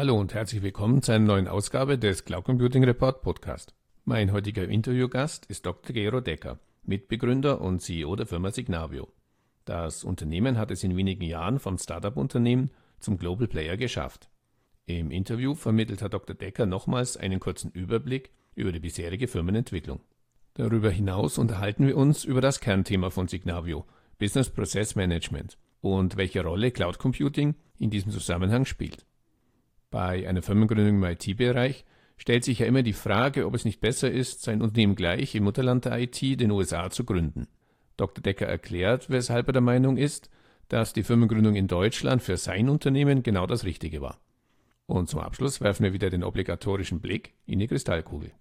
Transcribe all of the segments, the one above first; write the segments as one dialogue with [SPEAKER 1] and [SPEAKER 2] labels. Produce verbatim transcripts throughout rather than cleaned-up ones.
[SPEAKER 1] Hallo und herzlich willkommen zu einer neuen Ausgabe des Cloud Computing Report Podcast. Mein heutiger Interviewgast ist Doktor Gero Decker, Mitbegründer und C E O der Firma Signavio. Das Unternehmen hat es in wenigen Jahren vom Startup-Unternehmen zum Global Player geschafft. Im Interview vermittelt Herr Doktor Decker nochmals einen kurzen Überblick über die bisherige Firmenentwicklung. Darüber hinaus unterhalten wir uns über das Kernthema von Signavio, Business Process Management, und welche Rolle Cloud Computing in diesem Zusammenhang spielt. Bei einer Firmengründung im I T-Bereich stellt sich ja immer die Frage, ob es nicht besser ist, sein Unternehmen gleich im Mutterland der I T, den U S A, zu gründen. Doktor Decker erklärt, weshalb er der Meinung ist, dass die Firmengründung in Deutschland für sein Unternehmen genau das Richtige war. Und zum Abschluss werfen wir wieder den obligatorischen Blick in die Kristallkugel.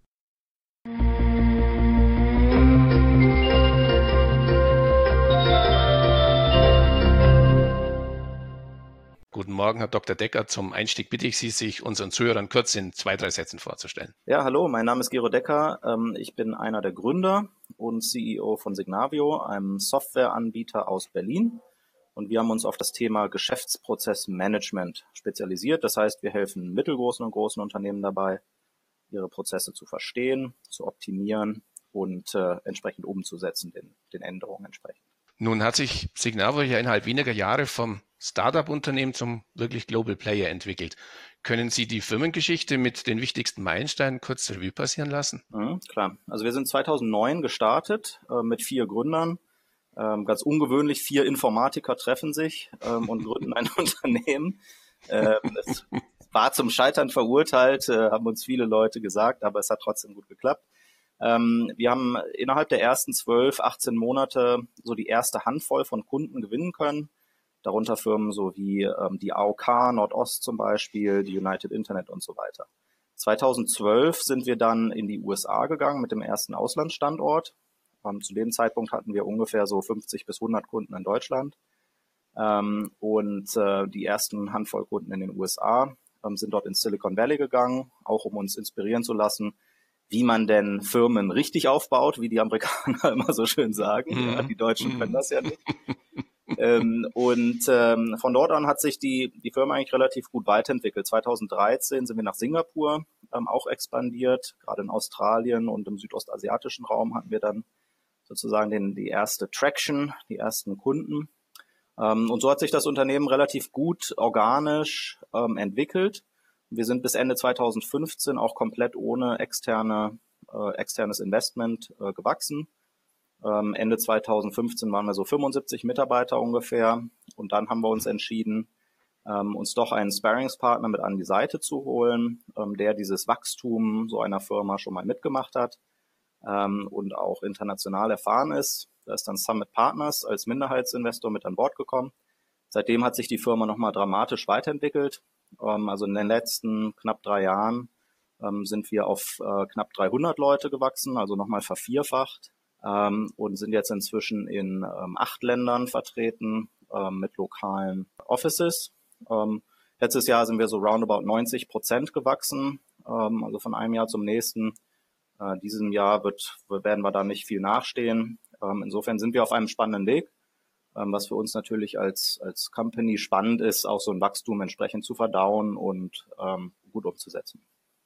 [SPEAKER 1] Guten Morgen, Herr Doktor Decker. Zum Einstieg bitte ich Sie, sich unseren Zuhörern kurz in zwei, drei Sätzen vorzustellen.
[SPEAKER 2] Ja, hallo, mein Name ist Gero Decker. Ich bin einer der Gründer und C E O von Signavio, einem Softwareanbieter aus Berlin. Und wir haben uns auf das Thema Geschäftsprozessmanagement spezialisiert. Das heißt, wir helfen mittelgroßen und großen Unternehmen dabei, ihre Prozesse zu verstehen, zu optimieren und äh, entsprechend umzusetzen, den, den Änderungen entsprechend.
[SPEAKER 1] Nun hat sich Signavio ja innerhalb weniger Jahre vom Startup-Unternehmen zum wirklich Global Player entwickelt. Können Sie die Firmengeschichte mit den wichtigsten Meilensteinen kurz Revue passieren lassen?
[SPEAKER 2] Mhm, klar. Also wir sind zweitausendneun gestartet äh, mit vier Gründern. Ähm, ganz ungewöhnlich, vier Informatiker treffen sich ähm, und gründen ein Unternehmen. Ähm, es war zum Scheitern verurteilt, äh, haben uns viele Leute gesagt, aber es hat trotzdem gut geklappt. Ähm, wir haben innerhalb der ersten zwölf, achtzehn Monate so die erste Handvoll von Kunden gewinnen können. Darunter Firmen so wie ähm, die A O K, Nordost zum Beispiel, die United Internet und so weiter. zweitausendzwölf sind wir dann in die U S A gegangen mit dem ersten Auslandsstandort. Ähm, zu dem Zeitpunkt hatten wir ungefähr so fünfzig bis hundert Kunden in Deutschland. Ähm, und äh, die ersten Handvoll Kunden in den U S A ähm, sind dort ins Silicon Valley gegangen, auch um uns inspirieren zu lassen, wie man denn Firmen richtig aufbaut, wie die Amerikaner immer so schön sagen. Mm. Ja, die Deutschen können das ja nicht. ähm, und ähm, von dort an hat sich die, die Firma eigentlich relativ gut weiterentwickelt. zweitausenddreizehn sind wir nach Singapur ähm, auch expandiert. Gerade in Australien und im südostasiatischen Raum hatten wir dann sozusagen den, die erste Traction, die ersten Kunden. Ähm, und so hat sich das Unternehmen relativ gut organisch ähm, entwickelt. Wir sind bis Ende zweitausendfünfzehn auch komplett ohne externe, äh, externes Investment äh, gewachsen. Ähm, Ende zweitausendfünfzehn waren wir so fünfundsiebzig Mitarbeiter ungefähr. Und dann haben wir uns entschieden, ähm, uns doch einen Sparringspartner mit an die Seite zu holen, ähm, der dieses Wachstum so einer Firma schon mal mitgemacht hat ähm, und auch international erfahren ist. Da ist dann Summit Partners als Minderheitsinvestor mit an Bord gekommen. Seitdem hat sich die Firma nochmal dramatisch weiterentwickelt. Also in den letzten knapp drei Jahren ähm, sind wir auf äh, knapp dreihundert Leute gewachsen, also nochmal vervierfacht ähm, und sind jetzt inzwischen in ähm, acht Ländern vertreten ähm, mit lokalen Offices. Ähm, letztes Jahr sind wir so roundabout neunzig Prozent gewachsen, ähm, also von einem Jahr zum nächsten. Äh, diesem Jahr wird, werden wir da nicht viel nachstehen. Ähm, insofern sind wir auf einem spannenden Weg. Was für uns natürlich als, als Company spannend ist, auch so ein Wachstum entsprechend zu verdauen und ähm, gut umzusetzen.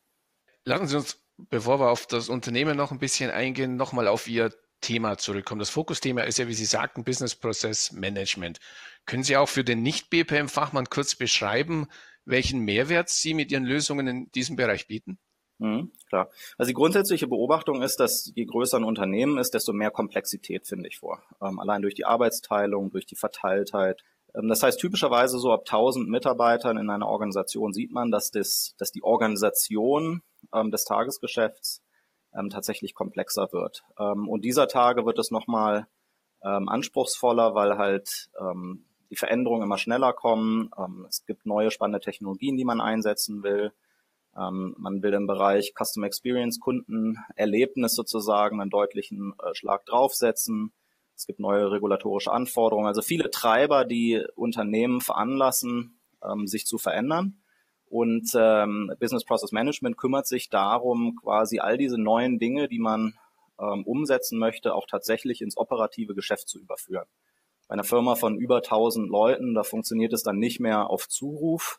[SPEAKER 1] Lassen Sie uns, bevor wir auf das Unternehmen noch ein bisschen eingehen, nochmal auf Ihr Thema zurückkommen. Das Fokusthema ist ja, wie Sie sagten, Business Process Management. Können Sie auch für den Nicht-B P M-Fachmann kurz beschreiben, welchen Mehrwert Sie mit Ihren Lösungen in diesem Bereich bieten?
[SPEAKER 2] Mhm, klar. Also die grundsätzliche Beobachtung ist, dass je größer ein Unternehmen ist, desto mehr Komplexität finde ich vor. Ähm, allein durch die Arbeitsteilung, durch die Verteiltheit. Ähm, das heißt, typischerweise so ab tausend Mitarbeitern in einer Organisation sieht man, dass, das, dass die Organisation ähm, des Tagesgeschäfts ähm, tatsächlich komplexer wird. Ähm, und dieser Tage wird es nochmal ähm, anspruchsvoller, weil halt ähm, die Veränderungen immer schneller kommen. Ähm, es gibt neue spannende Technologien, die man einsetzen will. Ähm, man will im Bereich Custom Experience, Kundenerlebnis sozusagen einen deutlichen äh, Schlag draufsetzen. Es gibt neue regulatorische Anforderungen. Also viele Treiber, die Unternehmen veranlassen, ähm, sich zu verändern. Und ähm, Business Process Management kümmert sich darum, quasi all diese neuen Dinge, die man ähm, umsetzen möchte, auch tatsächlich ins operative Geschäft zu überführen. Bei einer Firma von über tausend Leuten, da funktioniert es dann nicht mehr auf Zuruf.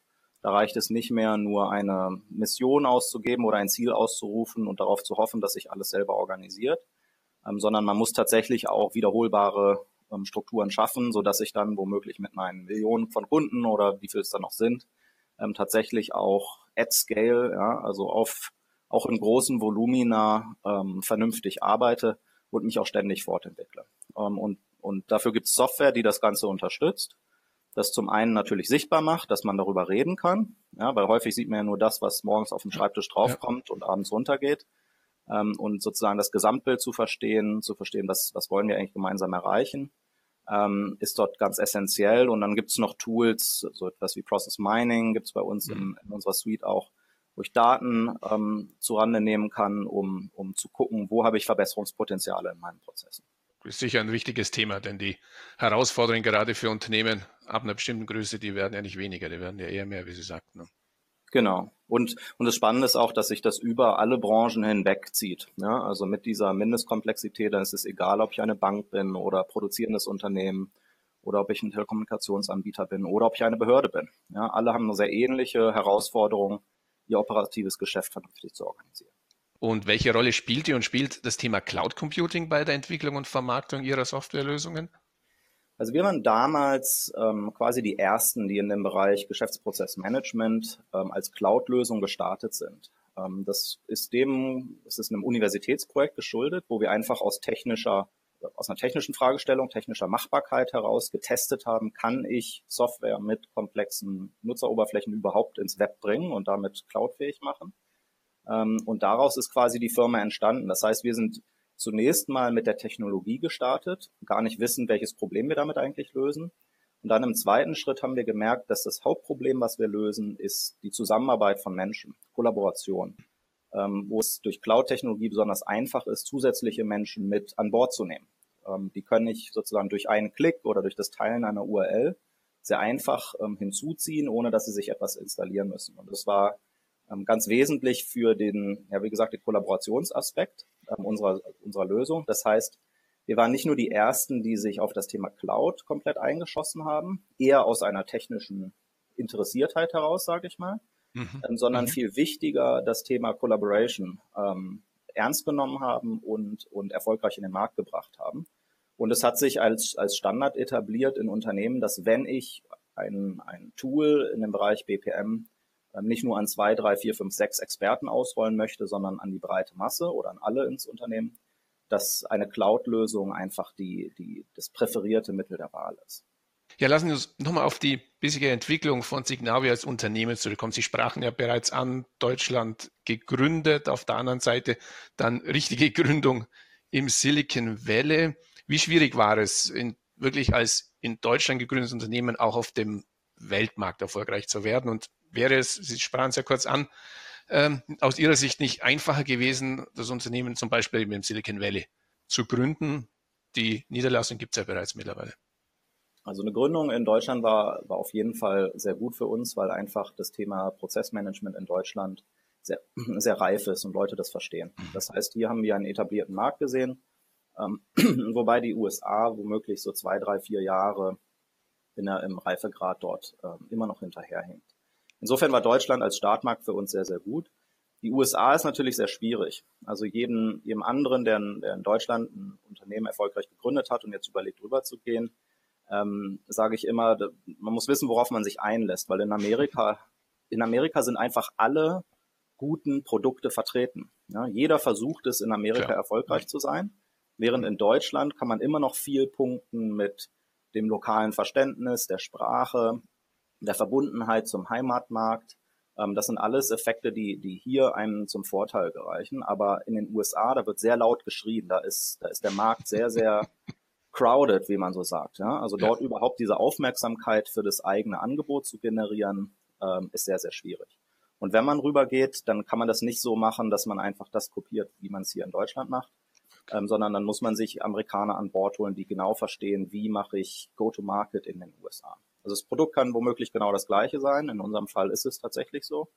[SPEAKER 2] Da reicht es nicht mehr, nur eine Mission auszugeben oder ein Ziel auszurufen und darauf zu hoffen, dass sich alles selber organisiert, ähm, sondern man muss tatsächlich auch wiederholbare ähm, Strukturen schaffen, sodass ich dann womöglich mit meinen Millionen von Kunden oder wie viel es dann noch sind, ähm, tatsächlich auch at scale, ja, also auf auch in großen Volumina ähm, vernünftig arbeite und mich auch ständig fortentwickle. Ähm, und, und dafür gibt es Software, die das Ganze unterstützt. Das zum einen natürlich sichtbar macht, dass man darüber reden kann, ja, weil häufig sieht man ja nur das, was morgens auf dem Schreibtisch draufkommt und abends runtergeht. Ähm, und sozusagen das Gesamtbild zu verstehen, zu verstehen, was, was wollen wir eigentlich gemeinsam erreichen, ähm, ist dort ganz essentiell. Und dann gibt es noch Tools, so etwas wie Process Mining gibt es bei uns in, in unserer Suite auch, wo ich Daten ähm, zurande nehmen kann, um, um zu gucken, wo habe ich Verbesserungspotenziale in meinen Prozessen.
[SPEAKER 1] Das ist sicher ein wichtiges Thema, denn die Herausforderungen gerade für Unternehmen ab einer bestimmten Größe, die werden ja nicht weniger, die werden ja eher mehr, wie Sie sagten. Ne?
[SPEAKER 2] Genau. Und, und das Spannende ist auch, dass sich das über alle Branchen hinweg zieht. Ja, also mit dieser Mindestkomplexität, dann ist es egal, ob ich eine Bank bin oder produzierendes Unternehmen oder ob ich ein Telekommunikationsanbieter bin oder ob ich eine Behörde bin. Ja, alle haben eine sehr ähnliche Herausforderung, ihr operatives Geschäft vernünftig zu organisieren.
[SPEAKER 1] Und welche Rolle spielte und spielt das Thema Cloud Computing bei der Entwicklung und Vermarktung Ihrer Softwarelösungen?
[SPEAKER 2] Also wir waren damals ähm, quasi die Ersten, die in dem Bereich Geschäftsprozessmanagement ähm, als Cloud-Lösung gestartet sind. Ähm, das ist dem, es ist einem Universitätsprojekt geschuldet, wo wir einfach aus technischer, aus einer technischen Fragestellung, technischer Machbarkeit heraus getestet haben, kann ich Software mit komplexen Nutzeroberflächen überhaupt ins Web bringen und damit cloudfähig machen. Ähm, und daraus ist quasi die Firma entstanden. Das heißt, wir sind zunächst mal mit der Technologie gestartet, gar nicht wissen, welches Problem wir damit eigentlich lösen. Und dann im zweiten Schritt haben wir gemerkt, dass das Hauptproblem, was wir lösen, ist die Zusammenarbeit von Menschen, Kollaboration, ähm, wo es durch Cloud-Technologie besonders einfach ist, zusätzliche Menschen mit an Bord zu nehmen. Ähm, die können ich sozusagen durch einen Klick oder durch das Teilen einer U R L sehr einfach ähm, hinzuziehen, ohne dass sie sich etwas installieren müssen. Und das war ähm, ganz wesentlich für den, ja wie gesagt, den Kollaborationsaspekt ähm, unserer, unserer Lösung. Das heißt, wir waren nicht nur die Ersten, die sich auf das Thema Cloud komplett eingeschossen haben, eher aus einer technischen Interessiertheit heraus, sage ich mal, mhm. ähm, sondern mhm. viel wichtiger das Thema Collaboration ähm, ernst genommen haben und, und erfolgreich in den Markt gebracht haben. Und es hat sich als, als Standard etabliert in Unternehmen, dass wenn ich ein, ein Tool in dem Bereich B P M ähm, nicht nur an zwei, drei, vier, fünf, sechs Experten ausrollen möchte, sondern an die breite Masse oder an alle ins Unternehmen, dass eine Cloud-Lösung einfach die, die, das präferierte Mittel der Wahl ist.
[SPEAKER 1] Ja, lassen Sie uns nochmal auf die bisherige Entwicklung von Signavio als Unternehmen zurückkommen. Sie sprachen ja bereits an, Deutschland gegründet, auf der anderen Seite dann richtige Gründung im Silicon Valley. Wie schwierig war es, in, wirklich als in Deutschland gegründetes Unternehmen auch auf dem Weltmarkt erfolgreich zu werden? Und wäre es, Sie sprachen es ja kurz an, ähm, aus Ihrer Sicht nicht einfacher gewesen, das Unternehmen zum Beispiel im Silicon Valley zu gründen? Die Niederlassung gibt es ja bereits mittlerweile.
[SPEAKER 2] Also eine Gründung in Deutschland war, war auf jeden Fall sehr gut für uns, weil einfach das Thema Prozessmanagement in Deutschland sehr, sehr reif ist und Leute das verstehen. Das heißt, hier haben wir einen etablierten Markt gesehen, ähm, wobei die U S A womöglich so zwei, drei, vier Jahre in der, im Reifegrad dort ähm, immer noch hinterherhinkt. Insofern war Deutschland als Startmarkt für uns sehr, sehr gut. Die U S A ist natürlich sehr schwierig. Also jedem, jedem anderen, der in, der in Deutschland ein Unternehmen erfolgreich gegründet hat und jetzt überlegt, rüber zu gehen, ähm, sage ich immer, man muss wissen, worauf man sich einlässt, weil in Amerika, in Amerika sind einfach alle guten Produkte vertreten. Ja, jeder versucht es, in Amerika Klar. erfolgreich zu sein, während in Deutschland kann man immer noch viel punkten mit dem lokalen Verständnis, der Sprache, der Verbundenheit zum Heimatmarkt. Ähm, das sind alles Effekte, die, die hier einem zum Vorteil gereichen. Aber in den U S A, da wird sehr laut geschrien, da ist, da ist der Markt sehr, sehr crowded, wie man so sagt. Ja? Also dort ja. überhaupt diese Aufmerksamkeit für das eigene Angebot zu generieren, ähm, ist sehr, sehr schwierig. Und wenn man rübergeht, dann kann man das nicht so machen, dass man einfach das kopiert, wie man es hier in Deutschland macht, ähm, sondern dann muss man sich Amerikaner an Bord holen, die genau verstehen, wie mache ich Go-to-Market in den U S A. Also das Produkt kann womöglich genau das gleiche sein. In unserem Fall ist es tatsächlich so.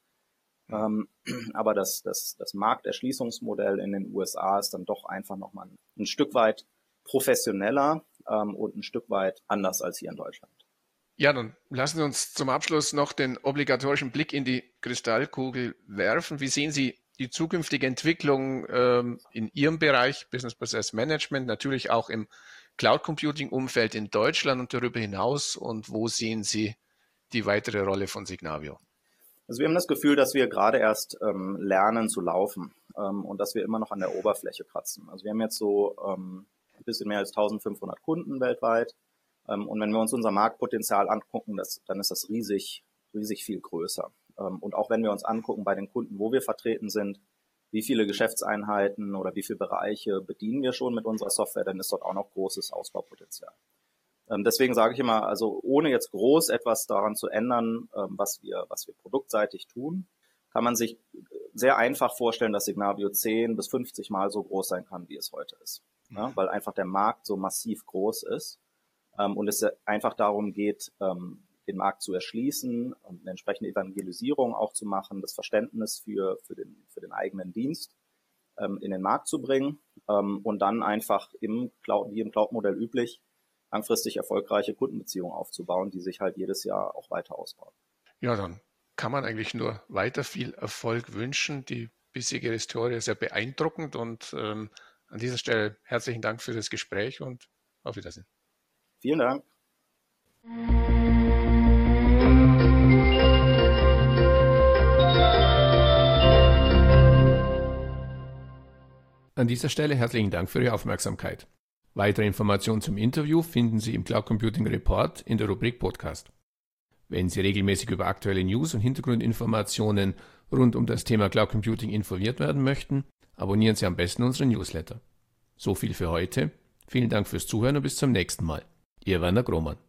[SPEAKER 2] Ähm, aber das, das, das Markterschließungsmodell in den U S A ist dann doch einfach nochmal ein, ein Stück weit professioneller ähm, und ein Stück weit anders als hier in Deutschland.
[SPEAKER 1] Ja, dann lassen Sie uns zum Abschluss noch den obligatorischen Blick in die Kristallkugel werfen. Wie sehen Sie die zukünftige Entwicklung ähm, in Ihrem Bereich Business Process Management, natürlich auch im Cloud Computing Umfeld in Deutschland und darüber hinaus, und wo sehen Sie die weitere Rolle von Signavio?
[SPEAKER 2] Also wir haben das Gefühl, dass wir gerade erst ähm, lernen zu laufen ähm, und dass wir immer noch an der Oberfläche kratzen. Also wir haben jetzt so ähm, ein bisschen mehr als eintausendfünfhundert Kunden weltweit. Und wenn wir uns unser Marktpotenzial angucken, das, dann ist das riesig, riesig viel größer. Und auch wenn wir uns angucken bei den Kunden, wo wir vertreten sind, wie viele Geschäftseinheiten oder wie viele Bereiche bedienen wir schon mit unserer Software, dann ist dort auch noch großes Ausbaupotenzial. Deswegen sage ich immer, also ohne jetzt groß etwas daran zu ändern, was wir, was wir produktseitig tun, kann man sich sehr einfach vorstellen, dass Signavio zehn bis fünfzig Mal so groß sein kann, wie es heute ist. Ja, weil einfach der Markt so massiv groß ist. Und es einfach darum geht, den Markt zu erschließen und eine entsprechende Evangelisierung auch zu machen, das Verständnis für, für, den, für den eigenen Dienst in den Markt zu bringen und dann einfach im Cloud, wie im Cloud-Modell üblich, langfristig erfolgreiche Kundenbeziehungen aufzubauen, die sich halt jedes Jahr auch weiter ausbauen.
[SPEAKER 1] Ja, dann kann man eigentlich nur weiter viel Erfolg wünschen. Die bisherige Historie ist sehr beeindruckend und ähm, an dieser Stelle herzlichen Dank für das Gespräch und auf Wiedersehen.
[SPEAKER 2] Vielen Dank.
[SPEAKER 1] An dieser Stelle herzlichen Dank für Ihre Aufmerksamkeit. Weitere Informationen zum Interview finden Sie im Cloud Computing Report in der Rubrik Podcast. Wenn Sie regelmäßig über aktuelle News und Hintergrundinformationen rund um das Thema Cloud Computing informiert werden möchten, abonnieren Sie am besten unseren Newsletter. So viel für heute. Vielen Dank fürs Zuhören und bis zum nächsten Mal. Ihr Werner Grohmann.